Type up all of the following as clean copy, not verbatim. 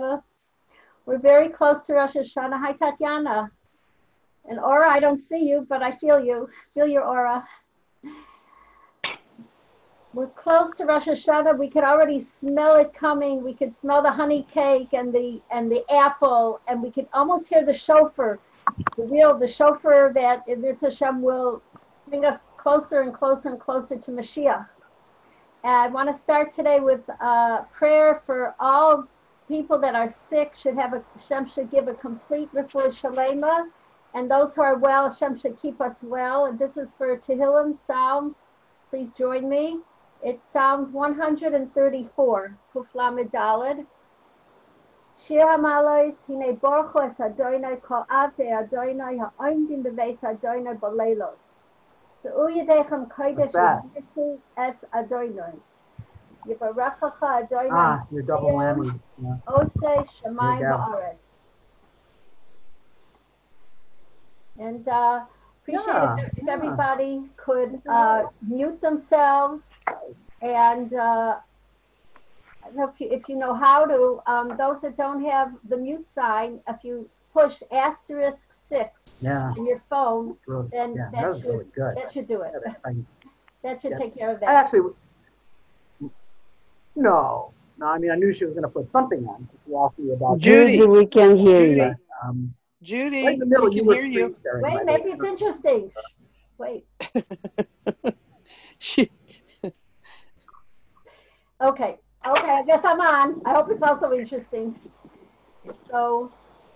Hashanah. We're very close to Rosh Hashanah. Hi, Tatiana. And Aura, I don't see you, but I feel you. Feel your aura. We're close to Rosh Hashanah. We could already smell it coming. We could smell the honey cake and the apple, and we could almost hear the shofar, the shofar that Mirza Hashem will bring us closer and closer and closer to Mashiach. And I want to start today with prayer for all people that are sick. Hashem should give a complete refuah shalema, and those who are well, Hashem should keep us well. And this is for Tehillim, Psalms. Please join me. It's Psalms 134, Kuf Lamed Daled. Shir HaMalos, Hine Borcho es Adonai, Kol Avdei Adonai, Ha'omdim Beveis Adonai B'leilot. Ze'u Yedechem Kodesh V'Yirtu es Adonai. Yivarechacha Adonai. Your double whammy. Yeah. Oseh Shemayim Ba'aretz. And appreciate it if everybody could mute themselves, and I don't know if you know how to. Those that don't have the mute sign, if you push *6 on your phone, then that should do it. That should take care of that. I actually, no. I mean, I knew she was going to put something on. About Judy, we can hear you. Judy, right in the middle, we can hear you. Wait, maybe it's interesting. Wait. Okay, I guess I'm on. I hope it's also interesting. So,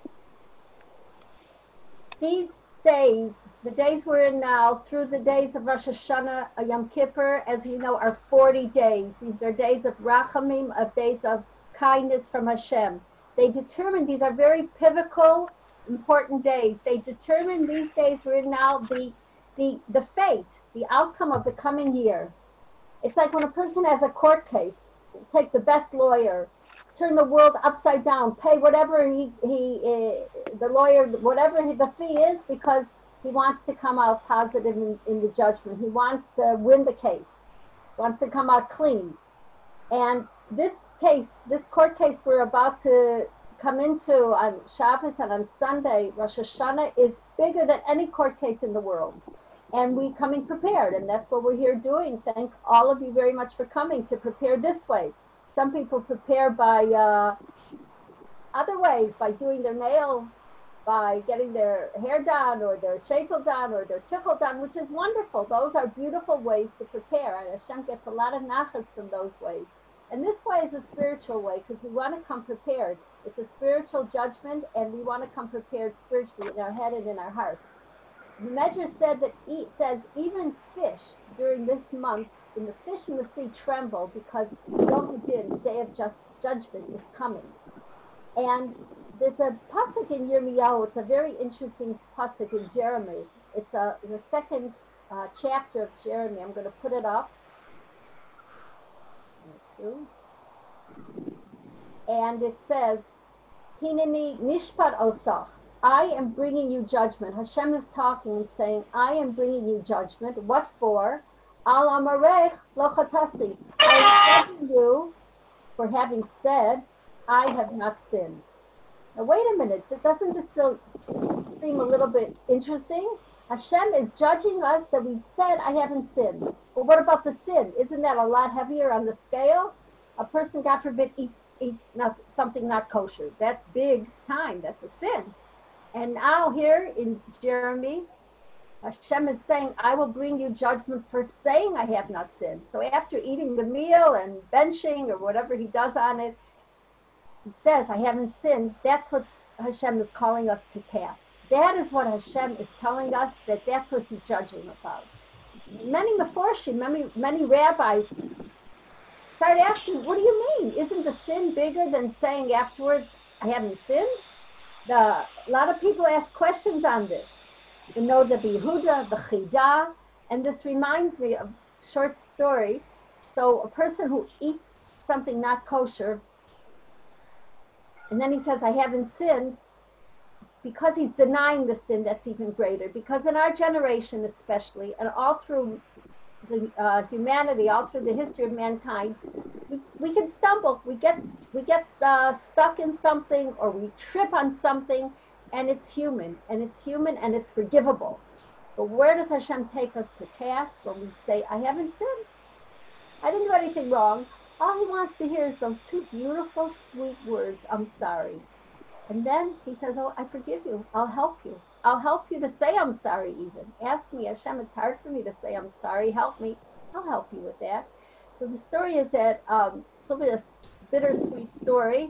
these days, the days we're in now, through the days of Rosh Hashanah, Yom Kippur, as you know, are 40 days. These are days of rachamim, of days of kindness from Hashem. They determine, these are very pivotal, important days. They determine these days we're in now the fate, the outcome of the coming year. It's like when a person has a court case, take the best lawyer, turn the world upside down, pay whatever the lawyer, whatever the fee is, because he wants to come out positive in the judgment. He wants to win the case, wants to come out clean. And this court case we're about to come into on Shabbos and on Sunday, Rosh Hashanah, is bigger than any court case in the world. And we coming prepared, and that's what we're here doing. Thank all of you very much for coming to prepare this way. Some people prepare by other ways, by doing their nails, by getting their hair done, or their sheitel done, or their tichel done, which is wonderful. Those are beautiful ways to prepare, and Hashem gets a lot of nachas from those ways. And this way is a spiritual way, because we want to come prepared. It's a spiritual judgment, and we want to come prepared spiritually in our head and in our heart. The Medrash says even fish during this month, the fish in the sea tremble because Yom Hadin, the day of judgment, is coming. And there's a pasuk in Yirmiyahu. It's a very interesting pasuk in Jeremy. It's in the second chapter of Jeremy. I'm going to put it up. And it says, Hineni nishpat osach. I am bringing you judgment. Hashem is talking and saying, I am bringing you judgment. What for? Al amarech lo chatasi. I am judging you for having said, I have not sinned. Now wait a minute. Doesn't this still seem a little bit interesting? Hashem is judging us that we've said, I haven't sinned. Well, what about the sin? Isn't that a lot heavier on the scale? A person, God forbid, eats something not kosher. That's big time. That's a sin. And now here in Jeremy, Hashem is saying, I will bring you judgment for saying I have not sinned. So after eating the meal and benching or whatever he does on it, he says, I haven't sinned. That's what Hashem is calling us to task. That is what Hashem is telling us, that's what he's judging about. Many Meforshim, many rabbis start asking, what do you mean? Isn't the sin bigger than saying afterwards, I haven't sinned? A lot of people ask questions on this. You know, the Behuda, the Chida, and this reminds me of a short story. So a person who eats something not kosher, and then he says, I haven't sinned, because he's denying the sin, that's even greater. Because in our generation especially, and all through humanity, all through the history of mankind, we can stumble. We get stuck in something, or we trip on something, and it's human, and it's forgivable. But where does Hashem take us to task when we say, I haven't sinned? I didn't do anything wrong. All he wants to hear is those two beautiful, sweet words, I'm sorry. And then he says, oh, I forgive you. I'll help you. I'll help you to say I'm sorry even. Ask me, Hashem, it's hard for me to say I'm sorry. Help me. I'll help you with that. So the story is that it's a little bit of a bittersweet story.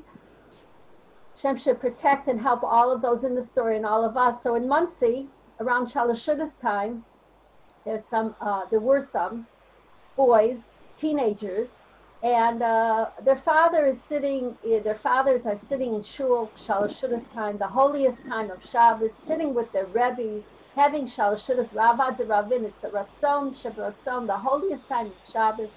Hashem should protect and help all of those in the story and all of us. So in Monsey, around Shalashuda's time, there were some boys, teenagers, and their fathers are sitting in shul, Shalashuda's time, the holiest time of Shabbos, sitting with their rebbes, having Shalashuda's Ravad Ravin, it's the Ratzon, Shebaratzon, the holiest time of Shabbos.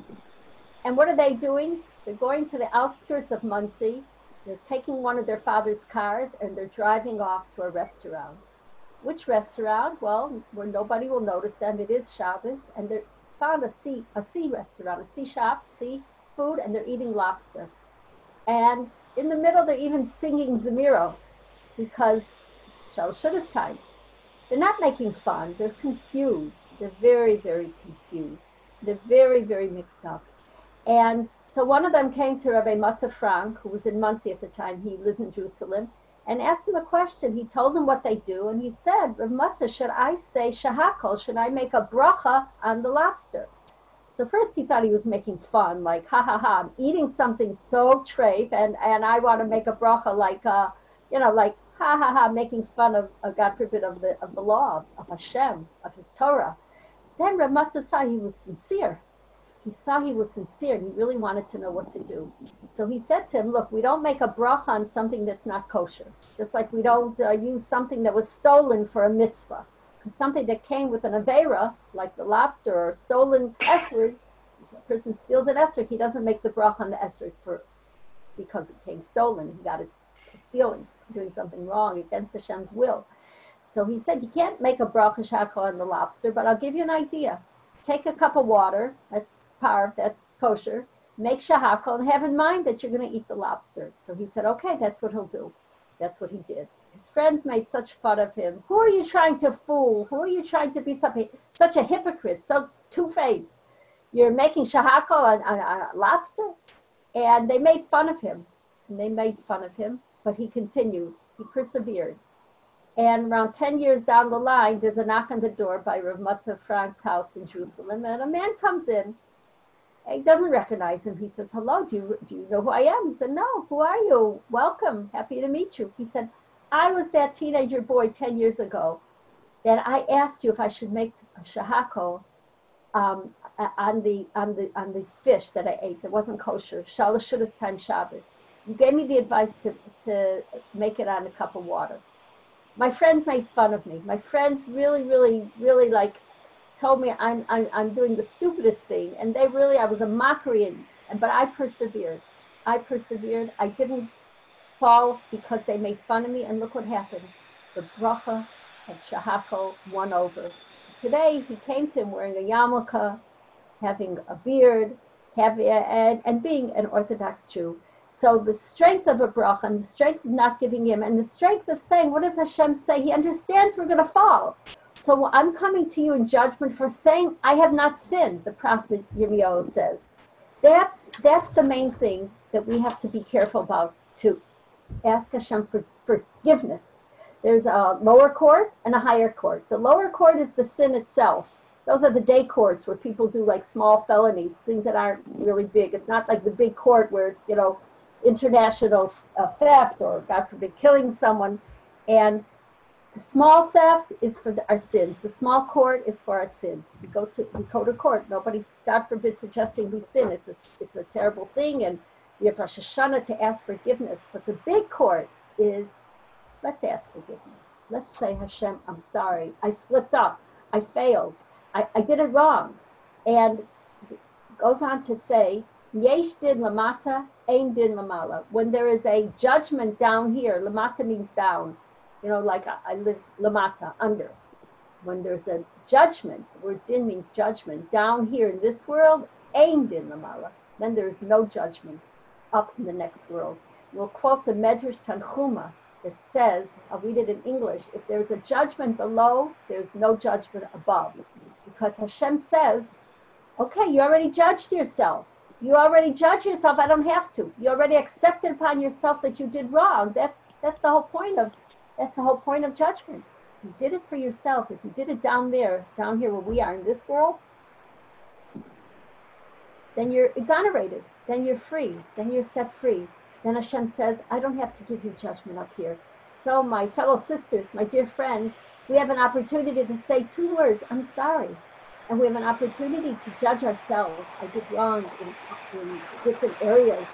And what are they doing? They're going to the outskirts of Monsey. They're taking one of their father's cars and they're driving off to a restaurant. Which restaurant? Well, where nobody will notice them. It is Shabbos, and they found a sea restaurant, a sea shop, seafood, and they're eating lobster. And in the middle, they're even singing Zemiros, because Shalashuda's time. They're not making fun. They're confused. They're very, very confused. They're very, very mixed up. And so one of them came to Rabbi Mata Frank, who was in Monsey at the time. He lives in Jerusalem, and asked him a question. He told them what they do, and he said, Rav Mata, should I say shahakol? Should I make a bracha on the lobster? So first he thought he was making fun, like, ha ha ha, I'm eating something so treif, and I want to make a bracha like, like, ha ha ha, making fun of, God forbid, of the law, of Hashem, of his Torah. Then Rav Mata saw he was sincere. He saw he was sincere, and he really wanted to know what to do. So he said to him, look, we don't make a bracha on something that's not kosher. Just like we don't use something that was stolen for a mitzvah. Because something that came with an avera, like the lobster or a stolen esrog, if a person steals an esrog, he doesn't make the bracha on the esrog because it came stolen. He got it stealing, doing something wrong against Hashem's will. So he said, you can't make a bracha shakal on the lobster, but I'll give you an idea. Take a cup of water, that's kosher, make shahakal, and have in mind that you're going to eat the lobster. So he said, okay, that's what he'll do. That's what he did. His friends made such fun of him. Who are you trying to fool? Who are you trying to be such a hypocrite, so two-faced? You're making shahakal on a lobster? And they made fun of him. But he continued. He persevered. And around 10 years down the line, there's a knock on the door by Rav Mata Frank's house in Jerusalem, and a man comes in. He doesn't recognize him. He says, hello, do you know who I am? He said, no, who are you? Welcome, happy to meet you. He said, I was that teenager boy 10 years ago that I asked you if I should make a shahako on the fish that I ate that wasn't kosher, Shalashuda's time Shabbos. You gave me the advice to make it on a cup of water. My friends made fun of me. My friends really, really, really told me I'm doing the stupidest thing, and I was a mockery, but I persevered. I didn't fall because they made fun of me, and look what happened. The bracha of shahakol won over. Today he came to him wearing a yarmulke, having a beard, and being an Orthodox Jew. So the strength of a bracha, and the strength of not giving him, and the strength of saying, what does Hashem say? He understands we're going to fall. So I'm coming to you in judgment for saying, I have not sinned, the prophet Yirmiyahu says. That's the main thing that we have to be careful about, to ask Hashem for forgiveness. There's a lower court and a higher court. The lower court is the sin itself. Those are the day courts where people do small felonies, things that aren't really big. It's not like the big court where it's, international theft or, God forbid, killing someone. And the small theft is for our sins. The small court is for our sins. We go to court. Nobody's, God forbid, suggesting we sin. It's a terrible thing, and we have Rosh Hashanah to ask forgiveness. But the big court is, let's ask forgiveness. Let's say, Hashem, I'm sorry. I slipped up. I failed. I did it wrong. And it goes on to say, Yesh din lamata, ein din lamala. When there is a judgment down here, lamata means down. I live lamata, under. When there's a judgment, the word din means judgment, down here in this world, ein din lamala. Then there is no judgment up in the next world. We'll quote the Medrash Tanchuma that says, I'll read it in English, if there's a judgment below, there's no judgment above. Because Hashem says, okay, you already judged yourself. You already judged yourself, I don't have to. You already accepted upon yourself that you did wrong. That's the whole point of judgment. You did it for yourself. If you did it down here where we are in this world, then you're exonerated. Then you're free. Then you're set free. Then Hashem says, I don't have to give you judgment up here. So my fellow sisters, my dear friends, we have an opportunity to say 2 words, I'm sorry. And we have an opportunity to judge ourselves. I did wrong in different areas.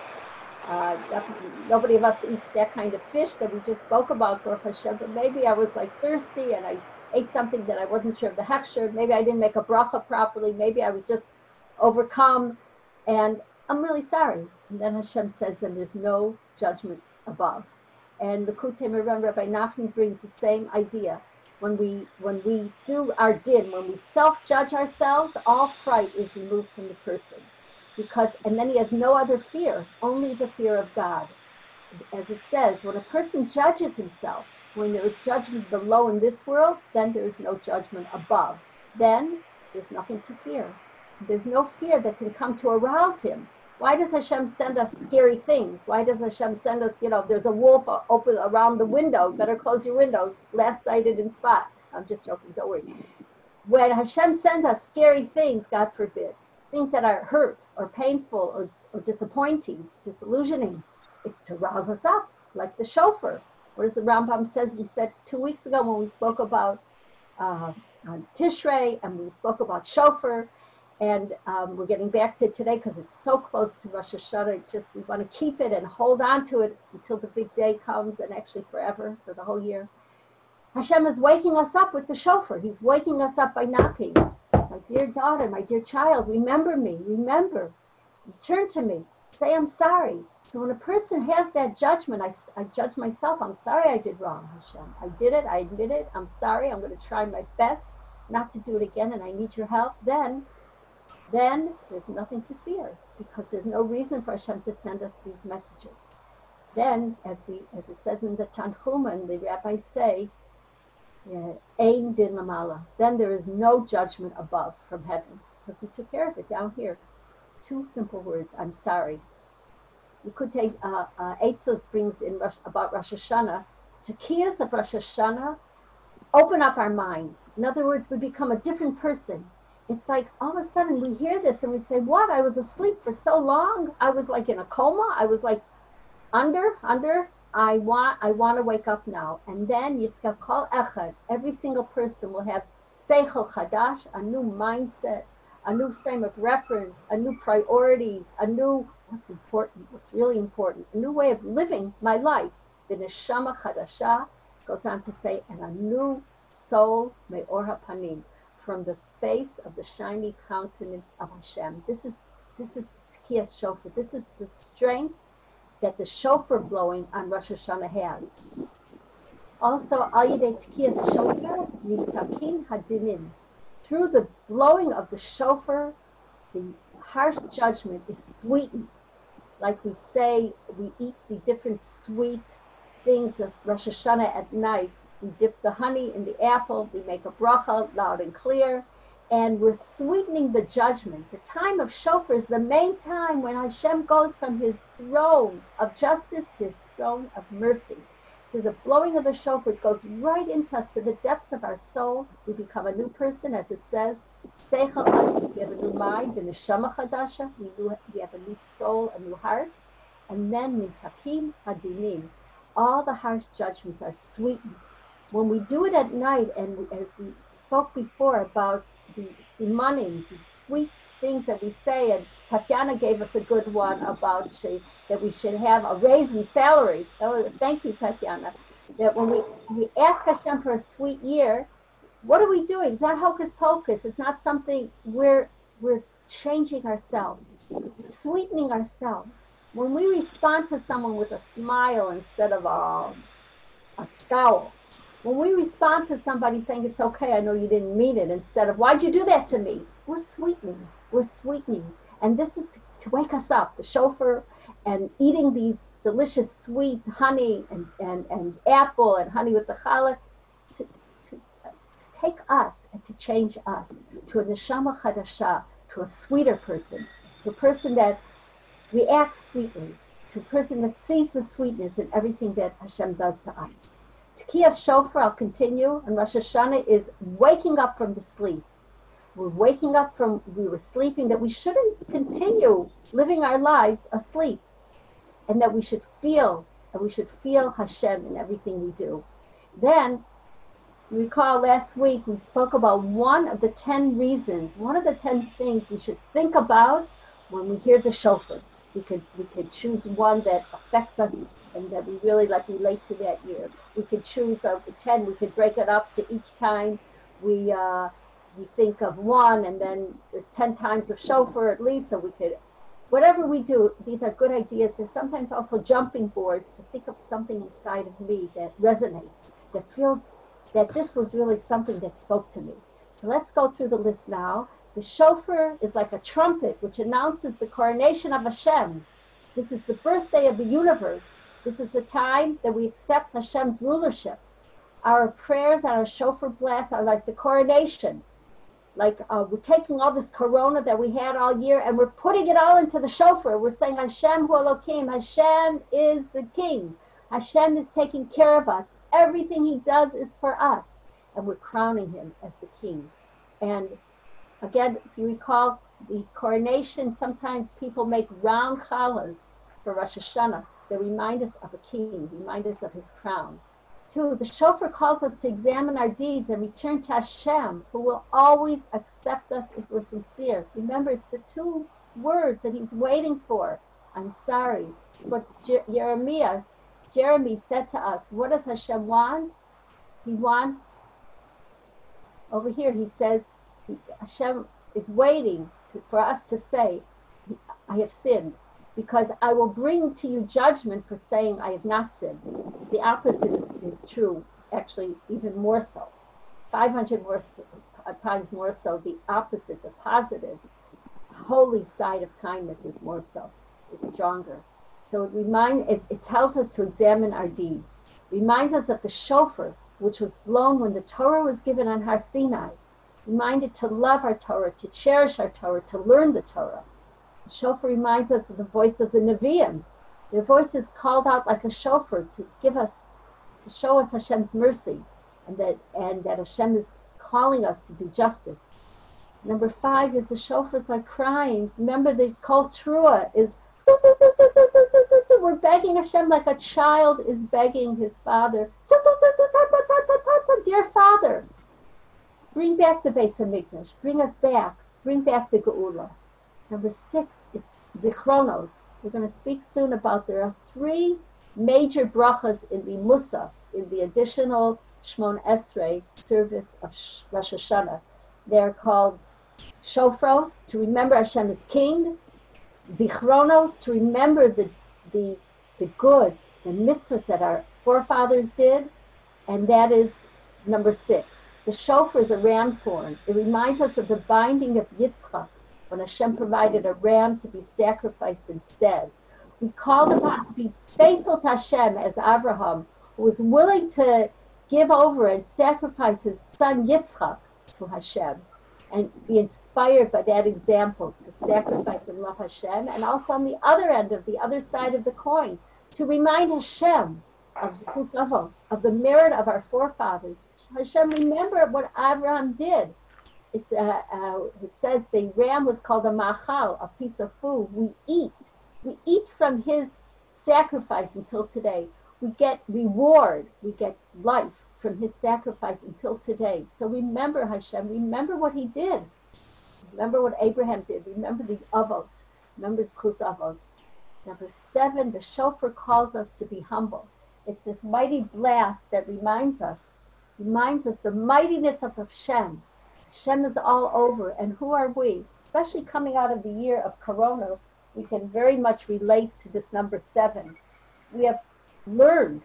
Nobody of us eats that kind of fish that we just spoke about, Baruch Hashem, but maybe I was like thirsty and I ate something that I wasn't sure of the hechsher. Maybe I didn't make a bracha properly. Maybe I was just overcome, and I'm really sorry. And then Hashem says, then there's no judgment above. And the Kutei Moharan Rabbi Nachman brings the same idea. When we do our din, when we self-judge ourselves, all fright is removed from the person. And then he has no other fear, only the fear of God. As it says, when a person judges himself, when there is judgment below in this world, then there is no judgment above. Then there's nothing to fear. There's no fear that can come to arouse him. Why does Hashem send us scary things? Why does Hashem send us, there's a wolf open around the window, better close your windows, last sighted in Tzfat. I'm just joking, don't worry. When Hashem sends us scary things, God forbid, things that are hurt or painful or disappointing, disillusioning, it's to rouse us up, like the shofar. What does the Rambam says? We said 2 weeks ago when we spoke about Tishrei and we spoke about shofar, and we're getting back to it today because it's so close to Rosh Hashanah. It's just we want to keep it and hold on to it until the big day comes, and actually forever, for the whole year. Hashem is waking us up with the shofar. He's waking us up by knocking. My dear daughter, my dear child, remember me, remember. Return to me. Say, I'm sorry. So when a person has that judgment, I judge myself. I'm sorry I did wrong, Hashem. I did it. I admit it. I'm sorry. I'm going to try my best not to do it again, and I need your help. Then there's nothing to fear, because there's no reason for Hashem to send us these messages. Then, as it says in the Tanchuma, and the rabbis say, Ein din lamala. Then there is no judgment above from heaven, because we took care of it down here. 2 simple words, I'm sorry. You could take, Eitzos brings in about Rosh Hashanah, Tekiyas of Rosh Hashanah open up our mind. In other words, we become a different person. It's like all of a sudden we hear this and we say, what? I was asleep for so long. I was like in a coma. I was like under. I want to wake up now. And then Yisrael Kol Echad, every single person will have Seichel Chadash, a new mindset, a new frame of reference, a new priorities, a new, what's important, what's really important, a new way of living my life. The Neshama Chadasha goes on to say, and a new soul, Me'or HaPanim, from the face of the shiny countenance of Hashem. This is Tekiyas Shofar. This is the strength that the shofar blowing on Rosh Hashanah has. Also, Al Yedei Tekiyas Shofar, Nimtakin Hadinim. Through the blowing of the shofar, the harsh judgment is sweetened. Like we say, we eat the different sweet things of Rosh Hashanah at night. We dip the honey in the apple, we make a bracha loud and clear, and we're sweetening the judgment. The time of shofar is the main time when Hashem goes from his throne of justice to his throne of mercy. Through the blowing of the shofar, it goes right into us, to the depths of our soul. We become a new person, as it says, Seichel, we have a new mind, the Neshama Chadasha, we have a new soul, a new heart, and then Mitakim Hadinim. All the harsh judgments are sweetened. When we do it at night, and as we spoke before about the simanim, the sweet things that we say, and Tatiana gave us a good one about that we should have a raise in salary. Oh, thank you, Tatiana. That when we ask Hashem for a sweet year, what are we doing? It's not hocus pocus. It's not something we're changing ourselves, sweetening ourselves. When we respond to someone with a smile instead of a scowl, When we respond to somebody saying, it's okay, I know you didn't mean it, instead of, why'd you do that to me? We're sweetening. We're sweetening. And this is to wake us up, the shofar, and eating these delicious sweet honey and apple and honey with the challah, to take us and to change us to a neshama chadasha, to a sweeter person, to a person that reacts sweetly, to a person that sees the sweetness in everything that Hashem does to us. Tekiyas shofar, I'll continue, and Rosh Hashanah is waking up from the sleep. We're waking up from, we were sleeping, that we shouldn't continue living our lives asleep, and that we should feel Hashem in everything we do. Then, you recall last week we spoke about one of the 10 reasons, one of the 10 things we should think about when we hear the shofar. We could choose one that affects us and that we really relate to that year. We could choose 10. We could break it up to each time we think of one, and then there's 10 times of shofar at least, so we could, whatever we do, these are good ideas. There's sometimes also jumping boards to think of something inside of me that resonates, that feels that this was really something that spoke to me. So let's go through the list now. The shofar is like a trumpet which announces the coronation of Hashem. This is the birthday of the universe. This is the time that we accept Hashem's rulership. Our prayers and our shofar blasts are like the coronation. Like we're taking all this corona that we had all year and we're putting it all into the shofar. We're saying Hashem hu Elokim, Hashem is the king. Hashem is taking care of us. Everything he does is for us. And we're crowning him as the king. And again, if you recall the coronation, sometimes people make round challahs for Rosh Hashanah that remind us of a king, remind us of his crown. 2, the shofar calls us to examine our deeds and return to Hashem, who will always accept us if we're sincere. Remember, it's the 2 words that he's waiting for. I'm sorry. It's what Jeremy said to us. What does Hashem want? He wants, over here he says, Hashem is waiting for us to say, I have sinned, because I will bring to you judgment for saying I have not sinned. The opposite is true, actually even more so. 500 times more so, the opposite, the positive, holy side of kindness is more so, is stronger. So it tells us to examine our deeds. Reminds us that the shofar, which was blown when the Torah was given on Har Sinai, reminded to love our Torah, to cherish our Torah, to learn the Torah. The shofar reminds us of the voice of the Nevi'im. Their voice is called out like a shofar to show us Hashem's mercy, and that Hashem is calling us to do justice. Number 5 is the shofars are crying. Remember, the kol trua is we're begging Hashem like a child is begging his father. Dear Father, bring back the Beis Hamikdash, bring us back, bring back the Geula. Number 6, it's Zichronos. We're going to speak soon about there are 3 major brachas in the Musa, in the additional Shmon Esrei service of Rosh Hashanah. They're called Shofros, to remember Hashem is king, Zichronos, to remember the good, the mitzvahs that our forefathers did, and that is number 6. The shofar is a ram's horn. It reminds us of the binding of Yitzchak, when Hashem provided a ram to be sacrificed instead. We called upon to be faithful to Hashem as Abraham, who was willing to give over and sacrifice his son Yitzchak to Hashem, and be inspired by that example to sacrifice and love Hashem, and also on the other end of the other side of the coin, to remind Hashem of Zechus Avos, of the merit of our forefathers. Hashem, remember what Abraham did. It says the ram was called a machal, a piece of food. We eat from his sacrifice until today. We get reward, we get life from his sacrifice until today. So remember Hashem, remember what he did. Remember what Abraham did. Remember the Avos, remember Zechus Avos. Number 7, the shofar calls us to be humble. It's this mighty blast that reminds us the mightiness of Hashem. Hashem is all over, and who are we? Especially coming out of the year of Corona, we can very much relate to this number 7. We have learned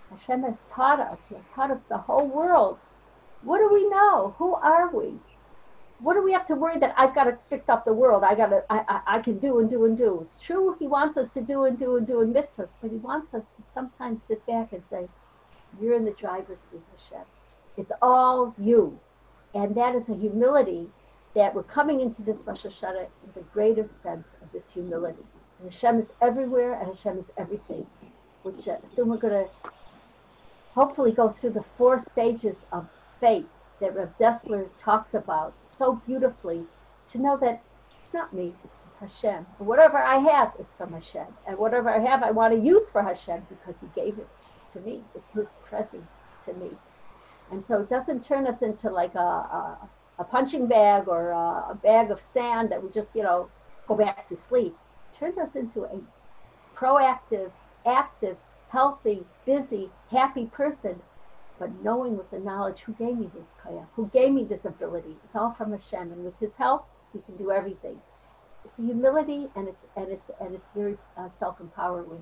Hashem has taught us. He has taught us the whole world. What do we know? Who are we? What do we have to worry that I've got to fix up the world? I can do and do and do. It's true. He wants us to do and do and do and mitzvahs, but he wants us to sometimes sit back and say, you're in the driver's seat, Hashem. It's all you. And that is a humility that we're coming into this Rosh Hashanah in the greatest sense of this humility. And Hashem is everywhere and Hashem is everything, which soon we're going to hopefully go through the 4 stages of faith that Reb Dessler talks about so beautifully, to know that it's not me, it's Hashem. And whatever I have is from Hashem. And whatever I have, I want to use for Hashem because he gave it to me. It's his present to me. And so it doesn't turn us into like a punching bag or a bag of sand that we just, go back to sleep. It turns us into a proactive, active, healthy, busy, happy person, but knowing with the knowledge who gave me this kaya, who gave me this ability. It's all from Hashem, and with his help, we can do everything. It's a humility, and it's very self-empowering.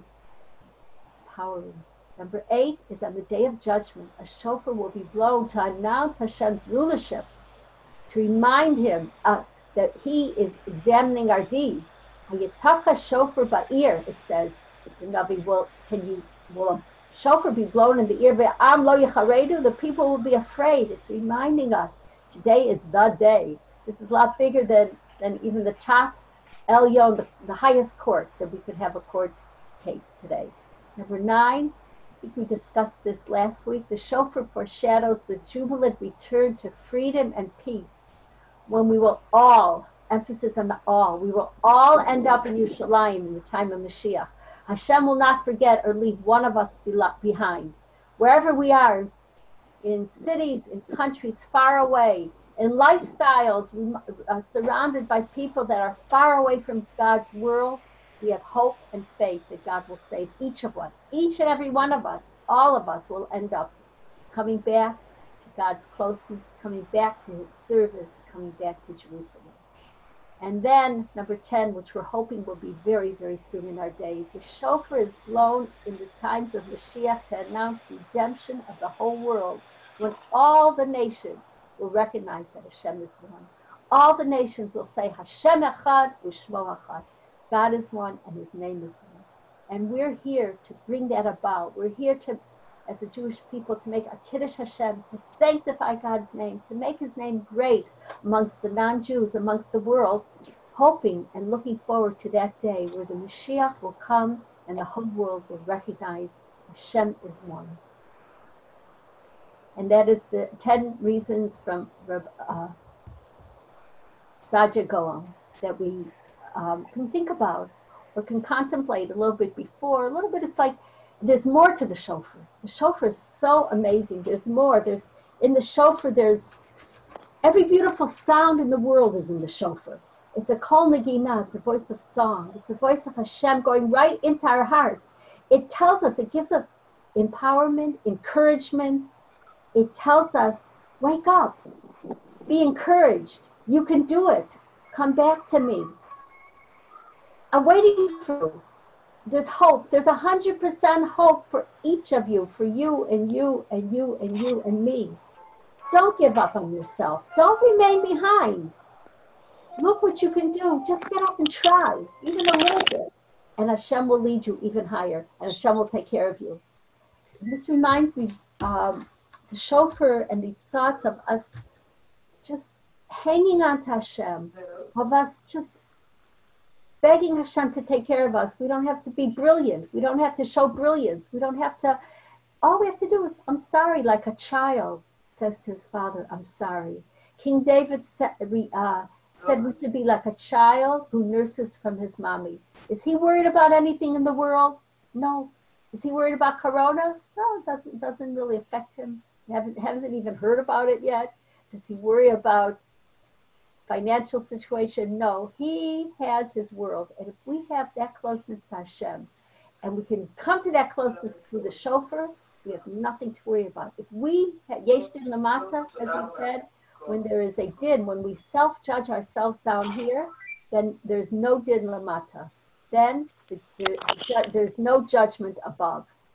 Number 8 is on the day of judgment, a shofar will be blown to announce Hashem's rulership, to remind us that he is examining our deeds. Hayataka shofar ba'ir, it says. The Navi will a shofar be blown in the ear? Ve'am lo yecharedu, the people will be afraid. It's reminding us today is the day. This is a lot bigger than even the top Elyon, the highest court, that we could have a court case today. Number 9, I think we discussed this last week. The shofar foreshadows the jubilant return to freedom and peace, when we will all, emphasis on the all, we will all end up in Yerushalayim in the time of Mashiach. Hashem will not forget or leave one of us behind. Wherever we are, in cities, in countries far away, in lifestyles surrounded by people that are far away from God's world, we have hope and faith that God will save each and every one of us. All of us will end up coming back to God's closeness, coming back to his service, coming back to Jerusalem. And then number 10, which we're hoping will be very, very soon in our days, the shofar is blown in the times of Mashiach to announce redemption of the whole world, when all the nations will recognize that Hashem is one. All the nations will say, Hashem echad u'shmo echad. God is one and his name is one. And we're here to bring that about. We're here to, as a Jewish people, to make a Kiddush Hashem, to sanctify God's name, to make his name great amongst the non-Jews, amongst the world, hoping and looking forward to that day where the Mashiach will come and the whole world will recognize Hashem is one. And that is the 10 reasons from Saadia Gaon that we can think about or can contemplate a little bit before. A little bit, it's like there's more to the shofar. The shofar is so amazing. There's more. In the shofar, there's every beautiful sound in the world is in the shofar. It's a kol negina, it's a voice of song. It's a voice of Hashem going right into our hearts. It tells us, it gives us empowerment, encouragement. It tells us, wake up, be encouraged. You can do it. Come back to me. I'm waiting for you. There's hope. There's 100% hope for each of you, for you and you and you and you and me. Don't give up on yourself. Don't remain behind. Look what you can do. Just get up and try, even a little bit. And Hashem will lead you even higher, and Hashem will take care of you. And this reminds me, the shofar and these thoughts of us just hanging on to Hashem, of us just begging Hashem to take care of us. We don't have to be brilliant. We don't have to show brilliance. We don't have to, all we have to do is, I'm sorry, like a child says to his father, I'm sorry. King David said we should be like a child who nurses from his mommy. Is he worried about anything in the world? No. Is he worried about Corona? No, it doesn't really affect him. He hasn't even heard about it yet. Does he worry about financial situation? No, he has his world. And if we have that closeness to Hashem, and we can come to that closeness through the shofar, we have nothing to worry about. If we have yesh din lamata, as we said, when there is a din, when we self-judge ourselves down here, then there's no din lamata. Then there's no judgment above.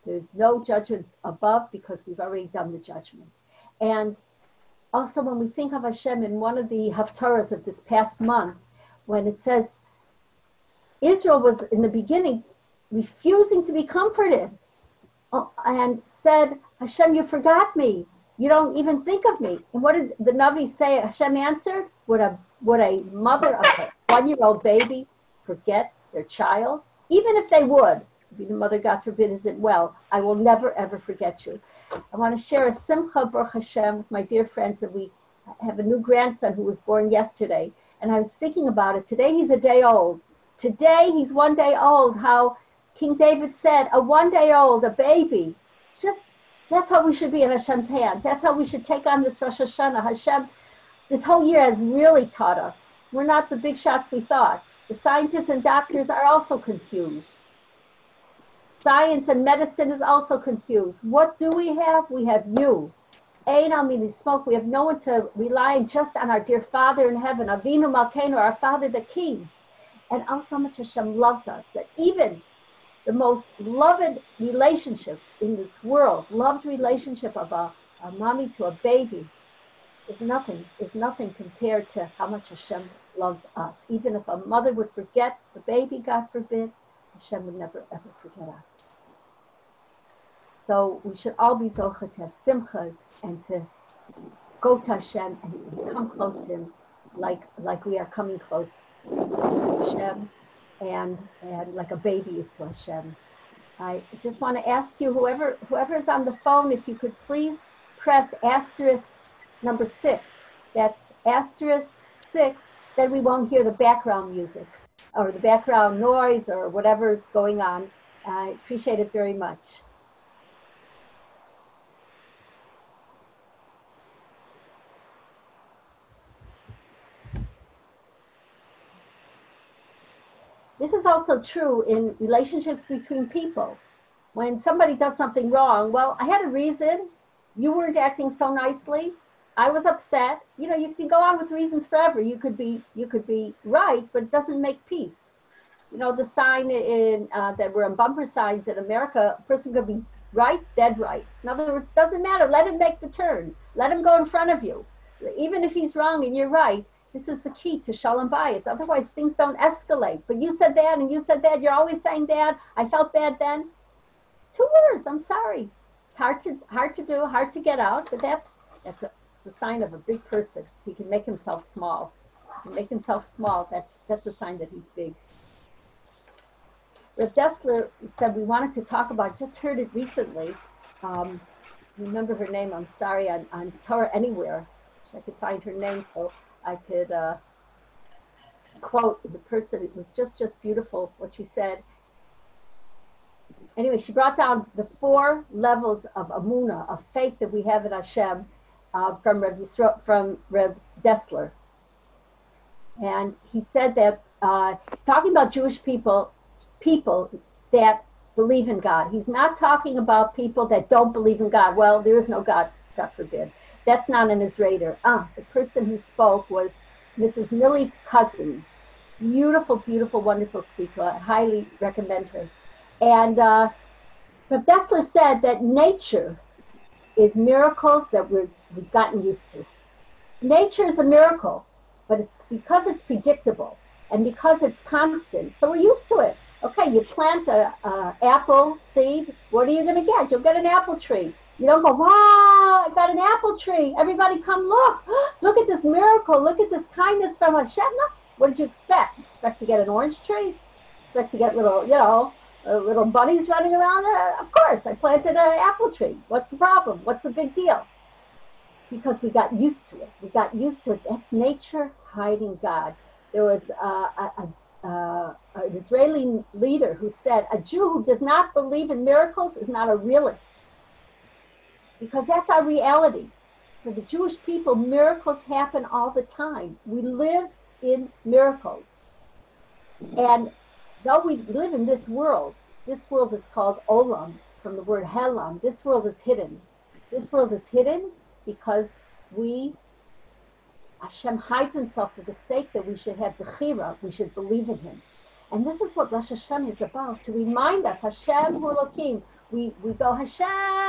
There's no judgment above because we've already done the judgment. And also when we think of Hashem in one of the Haftarahs of this past month, when it says Israel was in the beginning refusing to be comforted and said, Hashem, you forgot me. You don't even think of me. And what did the Navi say? Hashem answered, would a mother of a 1-year-old baby forget their child? Even if they would, the mother, God forbid, isn't well, I will never, ever forget you. I want to share a simcha, Baruch Hashem, with my dear friends, and we have a new grandson who was born yesterday. And I was thinking about it. Today he's a day old. Today he's 1 day old. How King David said, a 1 day old, a baby. That's how we should be in Hashem's hands. That's how we should take on this Rosh Hashanah. Hashem, this whole year has really taught us. We're not the big shots we thought. The scientists and doctors are also confused. Science and medicine is also confused. What do we have? We have you. Ein al mi lismok. We have no one to rely just on our dear Father in heaven, Avinu Malkeinu, our Father the King. And also how much Hashem loves us, that even the most loved relationship in this world, loved relationship of a mommy to a baby, is nothing compared to how much Hashem loves us. Even if a mother would forget the baby, God forbid, Hashem would never ever forget us. So we should all be zocha to have simchas and to go to Hashem and come close to Him like we are coming close to Hashem and like a baby is to Hashem. I just want to ask you, whoever is on the phone, if you could please press asterisk number 6. That's asterisk 6, then we won't hear the background music or the background noise or whatever is going on. I appreciate it very much. This is also true in relationships between people. When somebody does something wrong, well, I had a reason. You weren't acting so nicely. I was upset. You know, you can go on with reasons forever. You could be right, but it doesn't make peace. You know, the sign in that were on bumper signs in America, a person could be right, dead right. In other words, it doesn't matter. Let him make the turn. Let him go in front of you. Even if he's wrong and you're right, this is the key to shalom bayis. Otherwise, things don't escalate. But you said that and you said that. You're always saying that. I felt bad then. It's 2 words. I'm sorry. It's hard to do, hard to get out. But it's a sign of a big person. He can make himself small. He can make himself small. That's a sign that he's big. Reb Dessler said we wanted to talk about. Just heard it recently. Remember her name? I'm sorry. On Torah Anywhere. I could find her name so I could quote the person. It was just beautiful what she said. Anyway, she brought down the 4 levels of Amunah, of faith that we have in Hashem, from Reb Dessler. And he said that he's talking about Jewish people that believe in God. He's not talking about people that don't believe in God. Well, there is no God, God forbid. That's not an Israeli. The person who spoke was Mrs. Millie Cousins. Beautiful, beautiful, wonderful speaker. I highly recommend her. And Reb Dessler said that nature is miracles that we've gotten used to. Nature is a miracle, but it's because it's predictable and because it's constant. So we're used to it. Okay, you plant a apple seed. What are you going to get? You'll get an apple tree. You don't go, wow, I got an apple tree. Everybody come look. Look at this miracle. Look at this kindness from Hashem. No. What did you expect? Expect to get an orange tree? Expect to get little, little bunnies running around? Of course, I planted an apple tree. What's the problem? What's the big deal? Because we got used to it. We got used to it. That's nature hiding God. There was an Israeli leader who said, a Jew who does not believe in miracles is not a realist. Because that's our reality. For the Jewish people, miracles happen all the time. We live in miracles. And though we live in this world is called Olam, from the word Helam. This world is hidden. This world is hidden because Hashem hides himself for the sake that we should have Bechira, we should believe in him. And this is what Rosh Hashanah is about, to remind us, Hashem Hu Elokim, we go Hashem,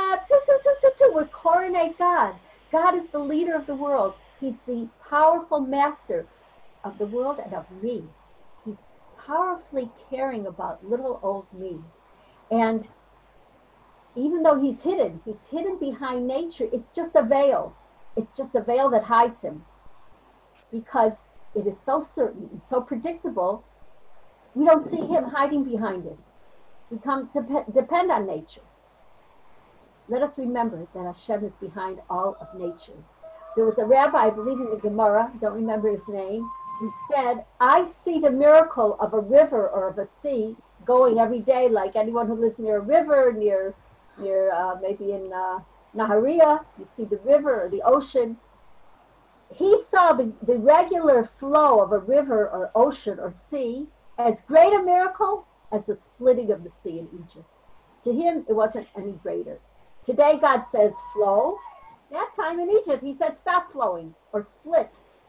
we coronate God. God is the leader of the world. He's the powerful master of the world and of me. He's powerfully caring about little old me. And even though he's hidden behind nature, it's just a veil. It's just a veil that hides him. Because it is so certain and so predictable, we don't see him hiding behind it. We depend on nature. Let us remember that Hashem is behind all of nature. There was a rabbi, I believe in the Gemara, don't remember his name, who said, I see the miracle of a river or of a sea going every day, like anyone who lives near a river, near maybe in Nahariya, you see the river or the ocean. He saw the regular flow of a river or ocean or sea as great a miracle as the splitting of the sea in Egypt. To him, it wasn't any greater. Today, God says flow. That time in Egypt, he said stop flowing or split.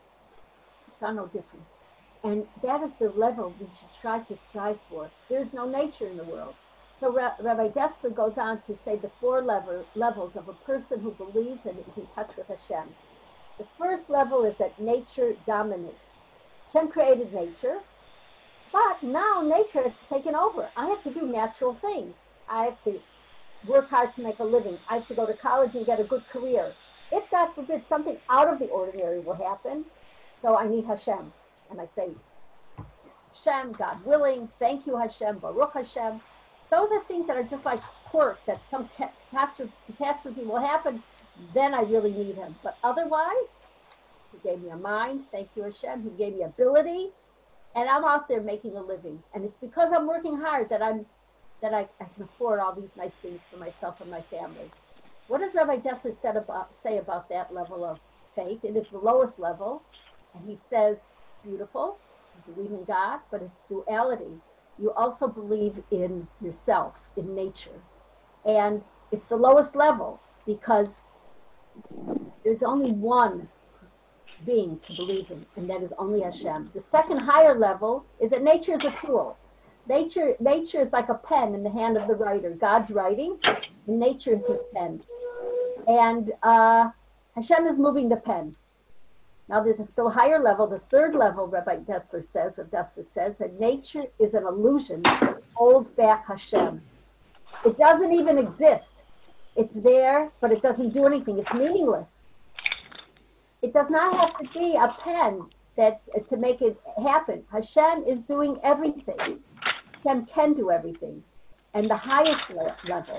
He saw no difference. And that is the level we should try to strive for. There's no nature in the world. So Rabbi Dessler goes on to say the four levels of a person who believes and is in touch with Hashem. The first level is that nature dominates. Hashem created nature, but now nature has taken over. I have to do natural things. I have to work hard to make a living. I have to go to college and get a good career. If God forbid something out of the ordinary will happen, so I need Hashem. And I say, Hashem, God willing, thank you Hashem, Baruch Hashem. Those are things that are just like quirks, that some catastrophe will happen, then I really need him. But otherwise, he gave me a mind, thank you Hashem, he gave me ability, and I'm out there making a living. And it's because I'm working hard that I can afford all these nice things for myself and my family. What does Rabbi Dessler say about that level of faith? It is the lowest level, and he says, beautiful, you believe in God, but it's duality. You also believe in yourself, in nature. And it's the lowest level because there's only one being to believe in, and that is only Hashem. The second higher level is that nature is a tool. Nature is like a pen in the hand of the writer. God's writing, and nature is his pen. And Hashem is moving the pen. Now there's a still higher level, the third level, Rabbi Dessler says, that nature is an illusion that holds back Hashem. It doesn't even exist. It's there, but it doesn't do anything. It's meaningless. It does not have to be a pen that's to make it happen. Hashem is doing everything. Hashem can do everything. And the highest level,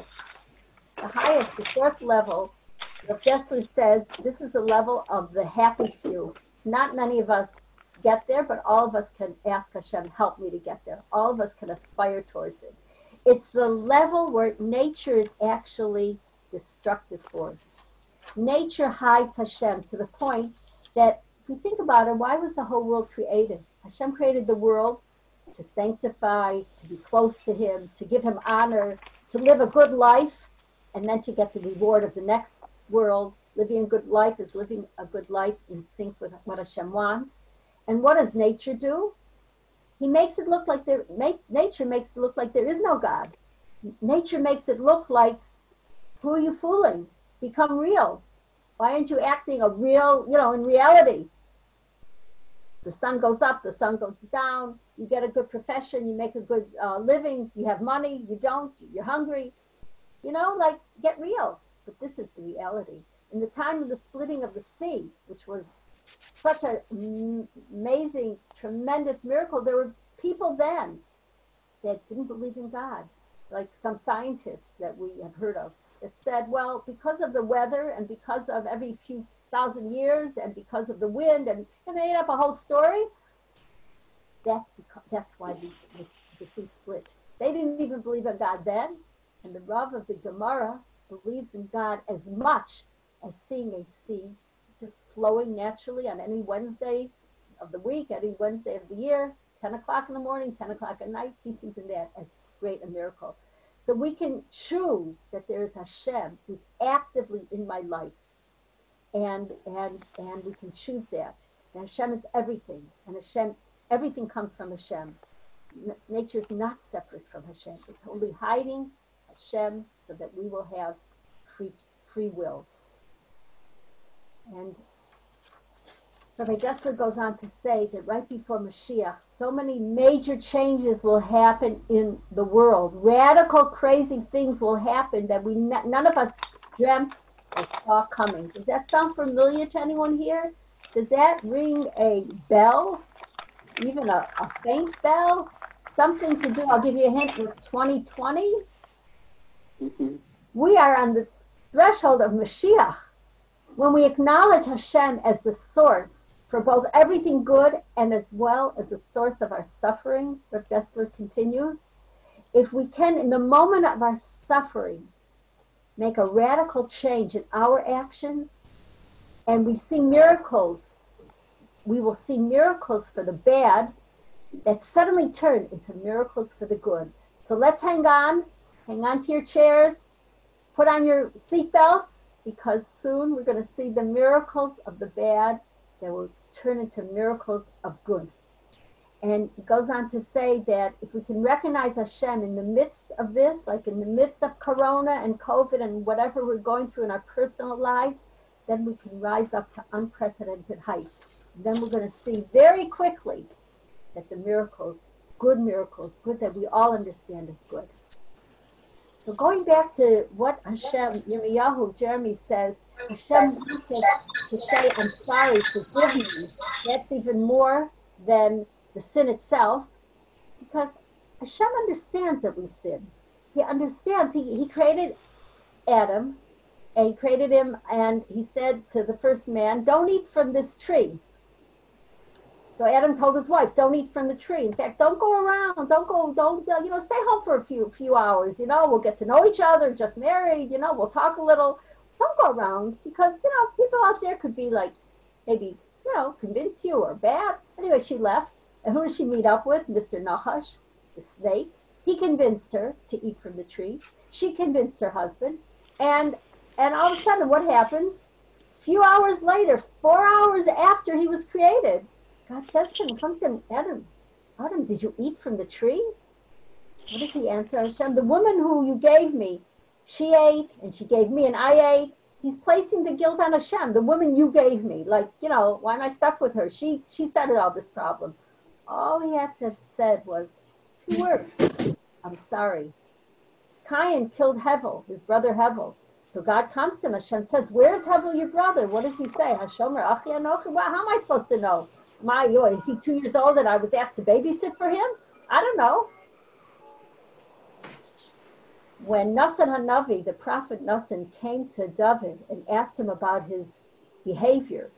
the fourth level, Rav Dessler says this is a level of the happy few. Not many of us get there, but all of us can ask Hashem, help me to get there. All of us can aspire towards it. It's the level where nature is actually destructive force. Nature hides Hashem to the point that, if we think about it, why was the whole world created? Hashem created the world to sanctify, to be close to him, to give him honor, to live a good life, and then to get the reward of the next world. Living a good life is living a good life in sync with what Hashem wants. And what does nature do? He makes it look like nature makes it look like there is no God. Nature makes it look like, who are you fooling? Become real. Why aren't you acting a real, in reality? The sun goes up, the sun goes down, you get a good profession, you make a good living, you have money, you don't, you're hungry. Get real. But this is the reality. In the time of the splitting of the sea, which was such an amazing, tremendous miracle, there were people then that didn't believe in God, like some scientists that we have heard of, that said, well, because of the weather and because of every few thousand years and because of the wind, and made up a whole story, that's why the sea split. They didn't even believe in God then, and the Rav of the Gemara believes in God as much as seeing a sea just flowing naturally on any Wednesday of the week, any Wednesday of the year, 10 o'clock in the morning, 10 o'clock at night. He sees in that as great a miracle. So we can choose that there is Hashem who's actively in my life. And we can choose that. And Hashem is everything. And everything comes from Hashem. Nature is not separate from Hashem. It's only hiding Hashem so that we will have free will. And Rabbi Dessler goes on to say that right before Mashiach, so many major changes will happen in the world. Radical, crazy things will happen that none of us dreamt or saw coming. Does that sound familiar to anyone here? Does that ring a bell? Even a faint bell? Something to do, I'll give you a hint, with 2020. We are on the threshold of Mashiach. When we acknowledge Hashem as the source for both everything good and as well as the source of our suffering, Rav Dessler continues, if we can, in the moment of our suffering, make a radical change in our actions, and we see miracles, we will see miracles for the bad that suddenly turn into miracles for the good. So let's hang on to your chairs, put on your seatbelts, because soon we're going to see the miracles of the bad that will turn into miracles of good. And it goes on to say that if we can recognize Hashem in the midst of this, like in the midst of Corona and COVID and whatever we're going through in our personal lives, then we can rise up to unprecedented heights. Then we're going to see very quickly that the miracles, good that we all understand is good. So going back to what Hashem, Yirmiyahu, Jeremy says, Hashem wants us to say, I'm sorry, forgive me. That's even more than the sin itself, because Hashem understands that we sin. He understands, he created Adam, and he created him, and he said to the first man, don't eat from this tree. So Adam told his wife, don't eat from the tree. In fact, don't go around, don't stay home for a few hours, we'll get to know each other, just married, we'll talk a little. Don't go around because, people out there could be like, maybe, convince you or bad. Anyway, she left. And who did she meet up with? Mr. Nachash, the snake. He convinced her to eat from the tree. She convinced her husband. And all of a sudden, what happens? A few hours later, 4 hours after he was created, God says to him, comes to him, Adam, did you eat from the tree? What does he answer? Hashem, the woman who you gave me, she ate, and she gave me, and I ate. He's placing the guilt on Hashem, the woman you gave me. Like, why am I stuck with her? She started all this problem. All he had to have said was 2 words. I'm sorry. Cain killed Hevel, his brother Hevel. So God comes to him, Hashem says, where's Hevel, your brother? What does he say? Hashomer achi anochi. Well, how am I supposed to know? Is he 2 years old and I was asked to babysit for him? I don't know. When Nassan Hanavi, the prophet Nassan, came to David and asked him about his behavior,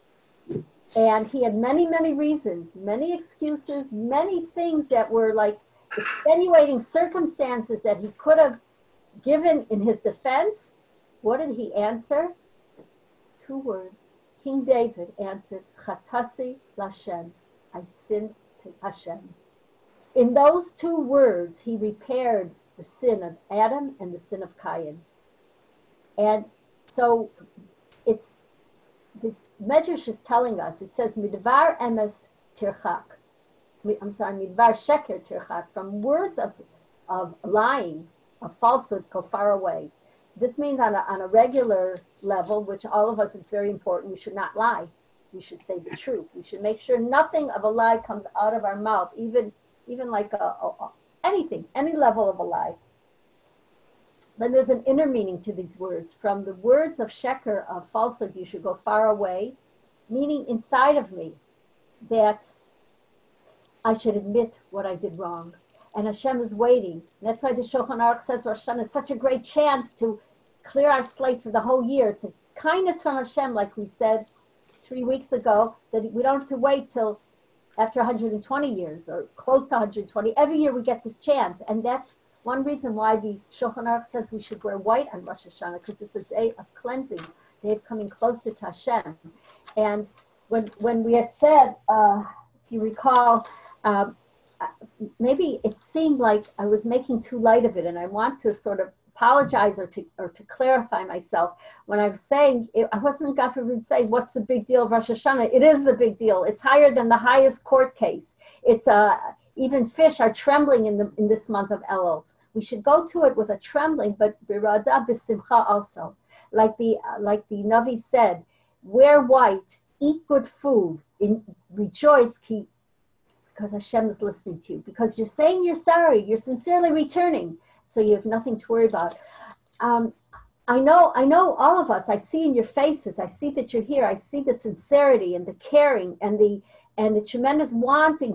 and he had many, many reasons, many excuses, many things that were like extenuating circumstances that he could have given in his defense, what did he answer? 2 words. King David answered, Chatasi Lashem, I sinned to Hashem. In those 2 words, he repaired the sin of Adam and the sin of Cain. And so it's, the Medrash is telling us, it says, Midvar emes tirchak. Midvar sheker tirchak. From words of lying, of falsehood, go far away. This means on a regular level, which all of us, it's very important, we should not lie. We should say the truth. We should make sure nothing of a lie comes out of our mouth, even like anything, any level of a lie. Then there's an inner meaning to these words. From the words of sheker, of falsehood, you should go far away, meaning inside of me that I should admit what I did wrong. And Hashem is waiting. And that's why the Shulchan Aruch says Rosh Hashanah is such a great chance to clear our slate for the whole year. It's a kindness from Hashem, like we said 3 weeks ago, that we don't have to wait till after 120 years or close to 120. Every year we get this chance. And that's one reason why the Shulchan Aruch says we should wear white on Rosh Hashanah, because it's a day of cleansing, a day of coming closer to Hashem. And when we had said, if you recall, maybe it seemed like I was making too light of it, and I want to sort of apologize or to clarify myself. When I was saying, I wasn't God forbid saying, what's the big deal of Rosh Hashanah? It is the big deal. It's higher than the highest court case. It's even fish are trembling in this month of Elul. We should go to it with a trembling, but birada b'simcha also. Like the Navi said, wear white, eat good food, rejoice, because Hashem is listening to you, because you're saying you're sorry, you're sincerely returning, so you have nothing to worry about. I know all of us, I see in your faces, I see that you're here, I see the sincerity and the caring and the tremendous wanting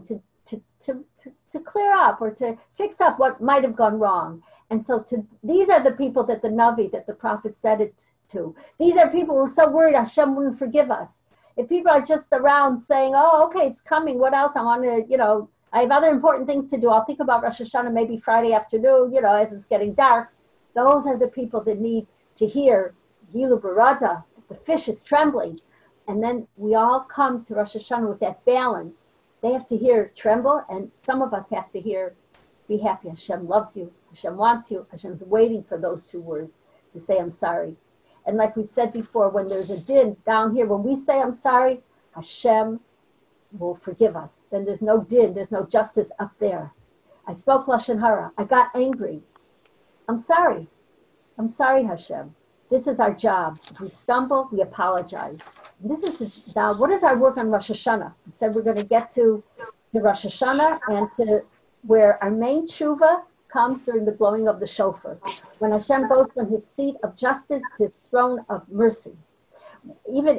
to clear up or to fix up what might have gone wrong. And so these are the people that the Navi, that the prophet said it to. These are people who are so worried Hashem wouldn't forgive us. If people are just around saying, oh, okay, it's coming, what else? I want to, I have other important things to do. I'll think about Rosh Hashanah maybe Friday afternoon, as it's getting dark. Those are the people that need to hear Gilu Barada, the fish is trembling. And then we all come to Rosh Hashanah with that balance. They have to hear tremble, and some of us have to hear be happy. Hashem loves you. Hashem wants you. Hashem's waiting for those two words to say, I'm sorry. And like we said before, when there's a din down here, when we say, I'm sorry, Hashem will forgive us. Then there's no din, there's no justice up there. I spoke Lashon Hara. I got angry. I'm sorry. I'm sorry, Hashem. This is our job. If we stumble, we apologize. And this is now, what is our work on Rosh Hashanah? We said we're going to get to Rosh Hashanah and to where our main tshuva comes during the blowing of the shofar. When Hashem goes from his seat of justice to his throne of mercy. Even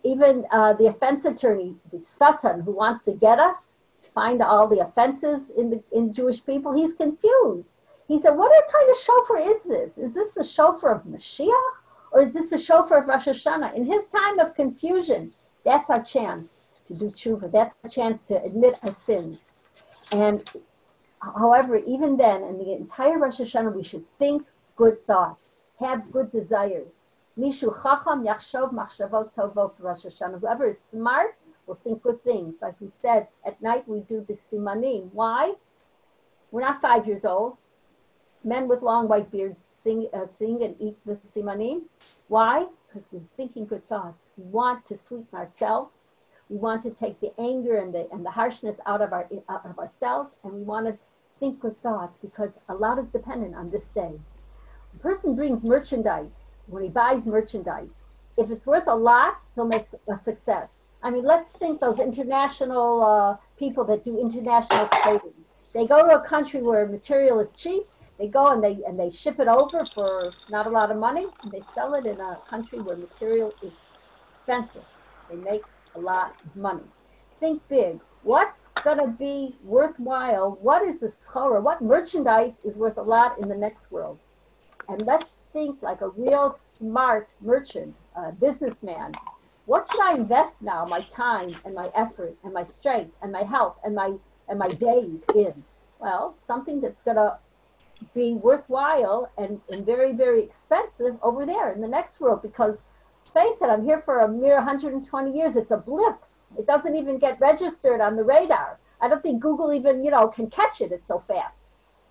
the offense attorney, the Satan, who wants to get us, find all the offenses in Jewish people, he's confused. He said, what kind of shofar is this? Is this the shofar of Mashiach? Or is this the shofar of Rosh Hashanah? In his time of confusion, that's our chance to do tshuva. That's our chance to admit our sins. And however, even then, in the entire Rosh Hashanah, we should think good thoughts, have good desires. Mishu chacham yachshov machshavot tovot Rosh Hashanah. Whoever is smart will think good things. Like we said, at night we do the simanim. Why? We're not 5 years old. Men with long white beards sing and eat the simanim. Why? Because we're thinking good thoughts. We want to sweeten ourselves. We want to take the anger and the harshness out of ourselves, and we want to think good thoughts because a lot is dependent on this day. A person brings merchandise. When he buys merchandise, if it's worth a lot, he'll make a success. I mean, let's think those international people that do international trading. They go to a country where material is cheap. They go and they ship it over for not a lot of money, and they sell it in a country where material is expensive. They make a lot of money. Think big. What's going to be worthwhile? What is the schora? What merchandise is worth a lot in the next world? And let's think like a real smart merchant, businessman. What should I invest now, my time and my effort and my strength and my health and my days in? Well, something that's going to be worthwhile and very, very expensive over there in the next world, because face it, I'm here for a mere 120 years. It's a blip. It doesn't even get registered on the radar. I don't think Google even, can catch it. It's so fast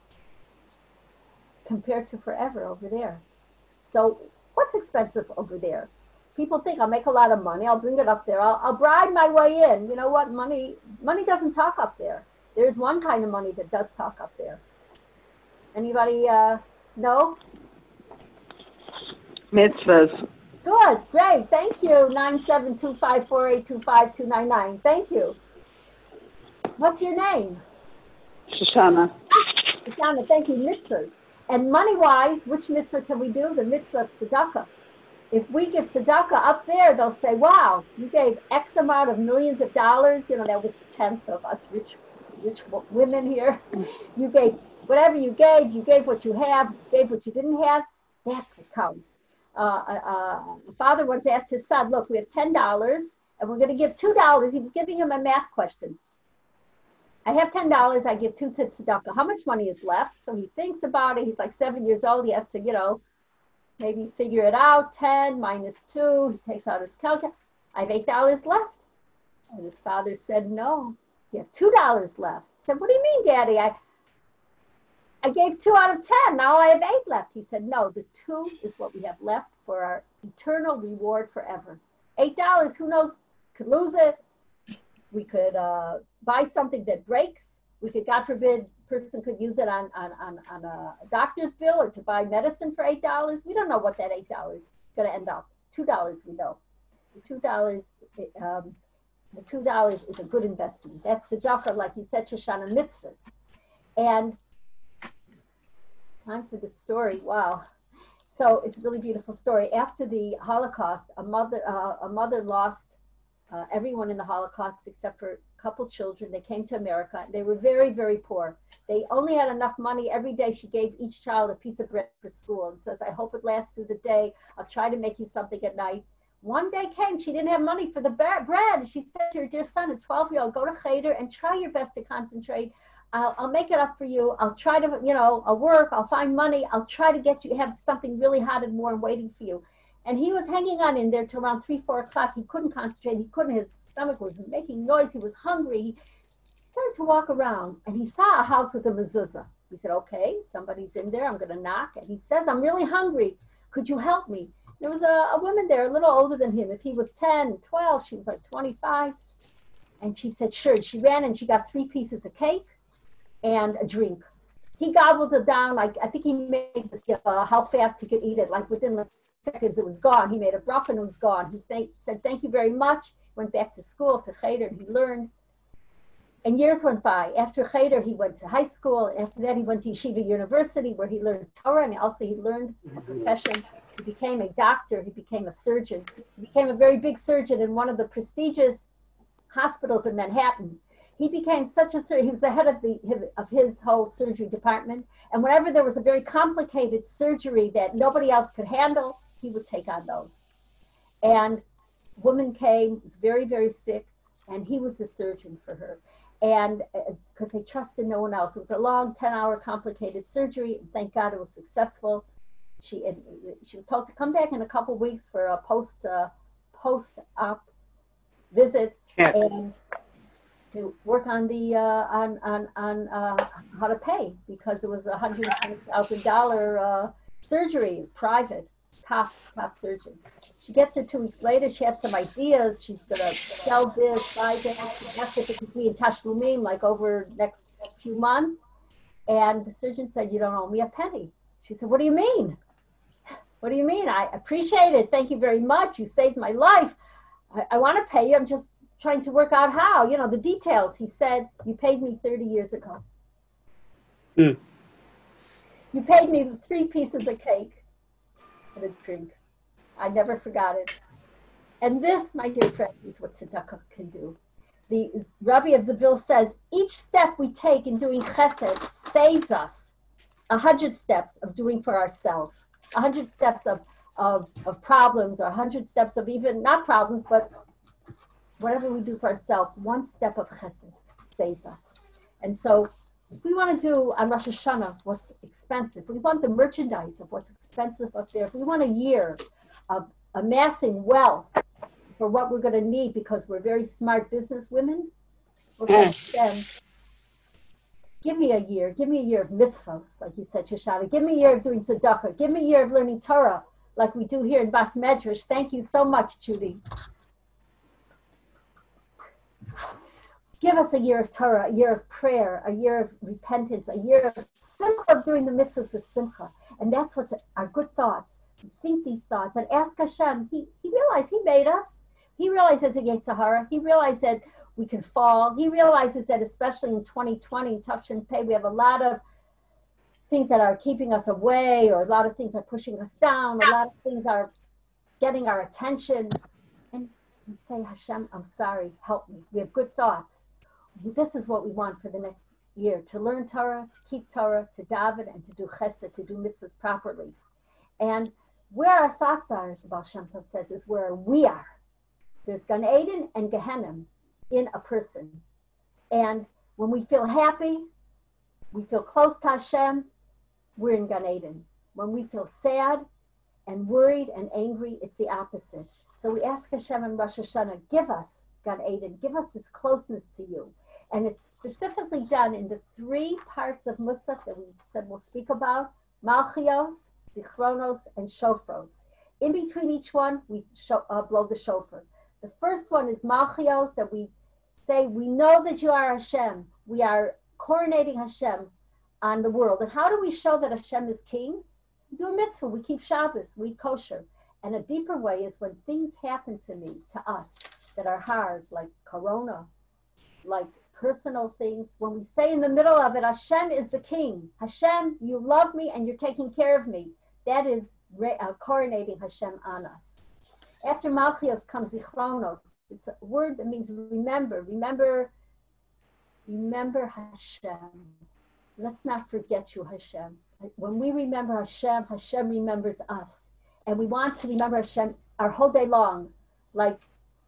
compared to forever over there. So what's expensive over there? People think I'll make a lot of money. I'll bring it up there. I'll bribe my way in. You know what? Money doesn't talk up there. There's one kind of money that does talk up there. Anybody know? Mitzvahs. Good, great, thank you. 97254825299. Thank you. What's your name? Shoshana. Shoshana, thank you. Mitzvahs. And money-wise, which mitzvah can we do? The mitzvah of tzedakah. If we give tzedakah up there, they'll say, wow, you gave X amount of millions of dollars. That was a tenth of us rich women here. You gave whatever you gave what you have, you gave what you didn't have. That's what counts. A father once asked his son, look, we have $10 and we're going to give $2. He was giving him a math question. I have $10, I give 2 to tzedakah. How much money is left? So he thinks about it. He's like 7 years old. He has to, maybe figure it out. 10 minus 2. He takes out his calculator. I have $8 left. And his father said, no, you have $2 left. He said, what do you mean, Daddy? I gave 2 out of 10. Now I have 8 left. He said, no, the 2 is what we have left for our eternal reward forever. $8, who knows, could lose it. We could buy something that breaks. We could, God forbid, person could use it on a doctor's bill or to buy medicine for $8. We don't know what that $8 is going to end up. $2 we know. The $2 is a good investment. That's tzedakah, like you said, Shoshana, mitzvahs. And time for the story. Wow. So it's a really beautiful story. After the Holocaust, a mother lost everyone in the Holocaust except for a couple children. They came to America. They were very, very poor. They only had enough money. Every day she gave each child a piece of bread for school and says, I hope it lasts through the day. I'll try to make you something at night. One day came, she didn't have money for the bread. She said to her dear son, a 12-year-old, go to Cheder and try your best to concentrate. I'll make it up for you. I'll try to, I'll work, I'll find money. I'll try to get you, have something really hot and warm waiting for you. And he was hanging on in there till around 3, 4 o'clock. He couldn't concentrate. His stomach was making noise. He was hungry. He started to walk around and he saw a house with a mezuzah. He said, okay, somebody's in there. I'm going to knock. And he says, I'm really hungry. Could you help me? There was a woman there, a little older than him. If he was 10, 12, she was like 25. And she said, sure. And she ran and she got 3 pieces of cake and a drink. He gobbled it down. Like, I think he made this, how fast he could eat it. Like within seconds, it was gone. He made a bracha and it was gone. He said, thank you very much. Went back to school, to Cheder, and he learned. And years went by. After Cheder, he went to high school. After that, he went to Yeshiva University where he learned Torah and also he learned a profession. He became a doctor. He became a surgeon. He became a very big surgeon in one of the prestigious hospitals in Manhattan. He became such a surgeon. He was the head of his whole surgery department. And whenever there was a very complicated surgery that nobody else could handle, he would take on those. And a woman came, was very, very sick, and he was the surgeon for her. And because they trusted no one else. It was a long 10-hour complicated surgery. And thank God it was successful. She was told to come back in a couple of weeks for a post-op visit and to work on the on how to pay, because it was a $120,000 surgery, private, top surgeon. She gets her 2 weeks later. She had some ideas. She's gonna sell this, buy this. She asked if it could be in Tashlumim, like over next few months. And the surgeon said, "You don't owe me a penny." She said, "What do you mean? What do you mean? I appreciate it. Thank you very much. You saved my life. I want to pay you. I'm just trying to work out how, the details." He said, "You paid me 30 years ago. You paid me 3 pieces of cake and a drink. I never forgot it." And this, my dear friend, is what tzedakah can do. The Rabbi of Seville says, each step we take in doing chesed saves us 100 steps of doing for ourselves. 100 steps of problems, or 100 steps of even not problems, but whatever we do for ourselves, 1 step of chesed saves us. And so if we want to do on Rosh Hashanah what's expensive, we want the merchandise of what's expensive up there, if we want a year of amassing wealth for what we're going to need because we're very smart business women, we're going to spend. Give me a year of mitzvahs, like you said, Shoshana. Give me a year of doing tzedakah. Give me a year of learning Torah, like we do here in Bas Medrash. Thank you so much, Judy. Give us a year of Torah, a year of prayer, a year of repentance, a year of simcha, of doing the mitzvahs with simcha. And that's what's our good thoughts. We think these thoughts and ask Hashem. He realized He made us. He realized there's a Yetzer Hara. He realized that we can fall. He realizes that especially in 2020, Tufshin Pei, we have a lot of things that are keeping us away, or a lot of things are pushing us down, a lot of things are getting our attention. And we say, Hashem, I'm sorry, help me. We have good thoughts. This is what we want for the next year, to learn Torah, to keep Torah, to daven, and to do chesed, to do mitzvahs properly. And where our thoughts are, the Baal Shem Tov says, is where we are. There's Gan Eden and Gehenna in a person. And when we feel happy, we feel close to Hashem, we're in Gan Eden. When we feel sad and worried and angry, it's the opposite. So we ask Hashem in Rosh Hashanah, give us Gan Eden, give us this closeness to you. And it's specifically done in the 3 parts of Musaf that we said we'll speak about: Malchios, Zichronos, and Shofros. In between each one, we blow the shofar. The first one is Malchios, that we say, we know that you are Hashem. We are coronating Hashem. on the world. And how do we show that Hashem is king? We do a mitzvah, we keep Shabbos, we eat kosher. And a deeper way is when things happen to me, to us, that are hard, like corona, like personal things. When we say in the middle of it, Hashem is the king. Hashem, you love me and you're taking care of me. That is coronating Hashem on us. After Malchios comes Zichronos. It's a word that means remember. Remember Hashem. Let's not forget you, Hashem. When we remember Hashem, Hashem remembers us. And we want to remember Hashem our whole day long. Like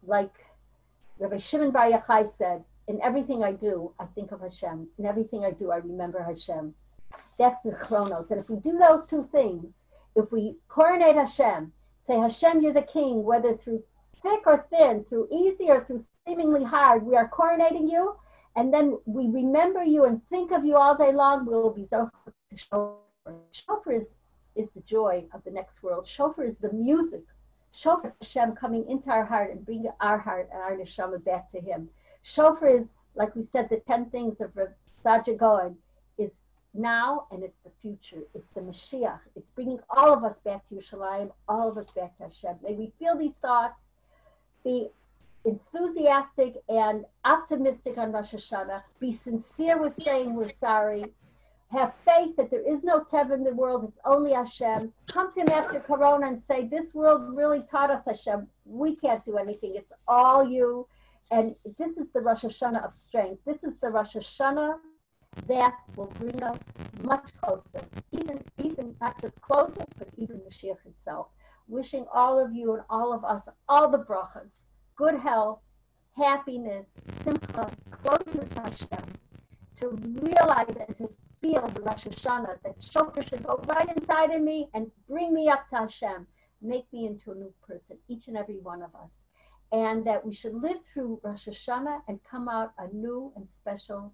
Rabbi Shimon Bar Yochai said, in everything I do, I think of Hashem. In everything I do, I remember Hashem. That's the chronos. And if we do those two things, if we coronate Hashem, say, Hashem, you're the king, whether through thick or thin, through easy or through seemingly hard, we are coronating you. And then we remember you and think of you all day long, we'll be so shofar. Shofar is the joy of the next world. Shofar is the music. Shofar is Hashem coming into our heart and bringing our heart and our neshama back to him. Shofar is, like we said, the 10 things of Rav Saadia Gaon is now and it's the future. It's the Mashiach. It's bringing all of us back to Yerushalayim, all of us back to Hashem. May we feel these thoughts, be enthusiastic and optimistic on Rosh Hashanah, be sincere with saying we're sorry, have faith that there is no Teva in the world, it's only Hashem. Come to him after Corona and say, this world really taught us Hashem. We can't do anything. It's all you. And this is the Rosh Hashanah of strength. This is the Rosh Hashanah that will bring us much closer, even not just closer, but even Mashiach itself. Wishing all of you and all of us, all the brachas, good health, happiness, simcha, closeness to Hashem, to realize and to feel the Rosh Hashanah, that shofar should go right inside of me and bring me up to Hashem, make me into a new person, each and every one of us. And that we should live through Rosh Hashanah and come out a new and special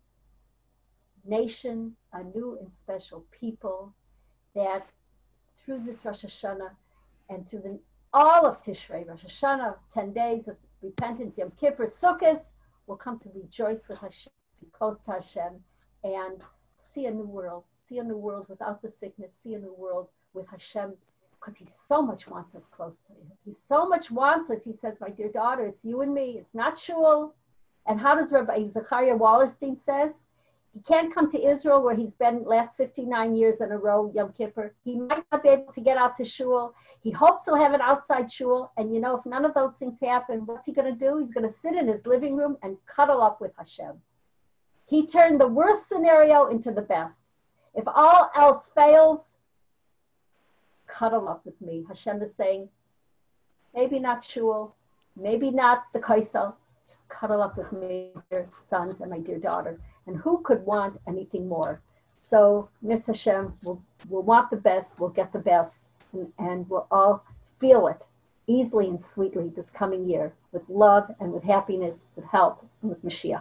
nation, a new and special people, that through this Rosh Hashanah and through all of Tishrei, Rosh Hashanah, 10 days of repentance, Yom Kippur, Sukkot, we'll come to rejoice with Hashem, be close to Hashem, and see a new world without the sickness, see a new world with Hashem, because he so much wants us close to him. He so much wants us. He says, my dear daughter, it's you and me. It's not shul. And how does Rabbi Zechariah Wallerstein says? He can't come to Israel where he's been last 59 years in a row, Yom Kippur. He might not be able to get out to shul. He hopes he'll have an outside shul. And you know, if none of those things happen, what's he going to do? He's going to sit in his living room and cuddle up with Hashem. He turned the worst scenario into the best. If all else fails, cuddle up with me. Hashem is saying, maybe not shul, maybe not the kaisel, just cuddle up with me, dear sons and my dear daughter. And who could want anything more? So, Mitzvah Hashem, we'll want the best, we'll get the best, and we'll all feel it easily and sweetly this coming year with love and with happiness, with health, and with Mashiach.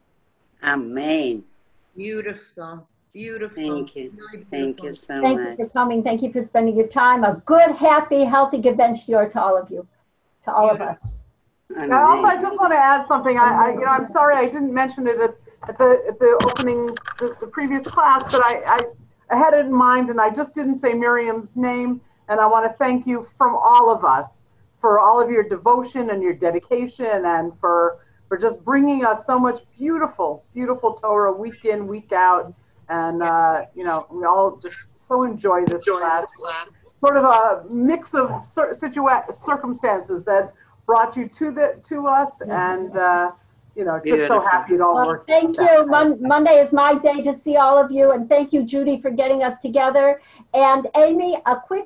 Amen. Beautiful. Beautiful. Thank you. Really Thank beautiful. you so Thank much. you for coming. Thank you for spending your time. A good, happy, healthy Gebench year to all of you, to all of us. Amen. Also, I just want to add something. I'm sorry I didn't mention it at the opening, the previous class, but I had it in mind, and I just didn't say Miriam's name. And I want to thank you from all of us for all of your devotion and your dedication, and for just bringing us so much beautiful, beautiful Torah week in, week out. And, we all just so enjoy this class. Sort of a mix of circumstances that brought you to us, and, just so happy it all worked. Thank you. Monday is my day to see all of you. And thank you, Judy, for getting us together. And Amy, a quick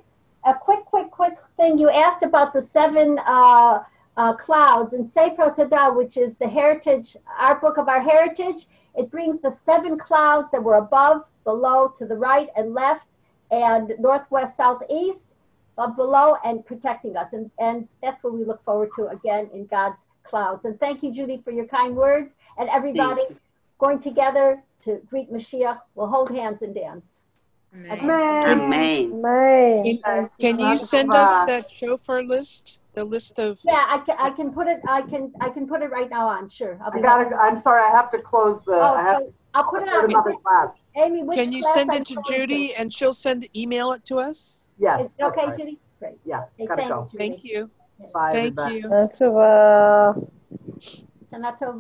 thing. You asked about the 7 clouds in Sefer Todah, which is the heritage, our book of our heritage. It brings the 7 clouds that were above, below, to the right and left, and northwest, southeast, below, and protecting us. And that's what we look forward to again in God's clouds. And thank you, Judy, for your kind words. And everybody going together to greet Mashiach. We'll hold hands and dance. Amen. Amen. Can you send us that shofar list? The list of I can put it right now on. Sure, I'm sorry, I have to close the. I'll put it on another class. Amy, which Can you class send are it to you going Judy and she'll email it to us? Yes. Is it that's okay, right. Judy? Great. Yeah, Okay, gotta thank go. you, Judy. Thank you. Bye, Thank everybody. you. Shana Tova. Shana Tova.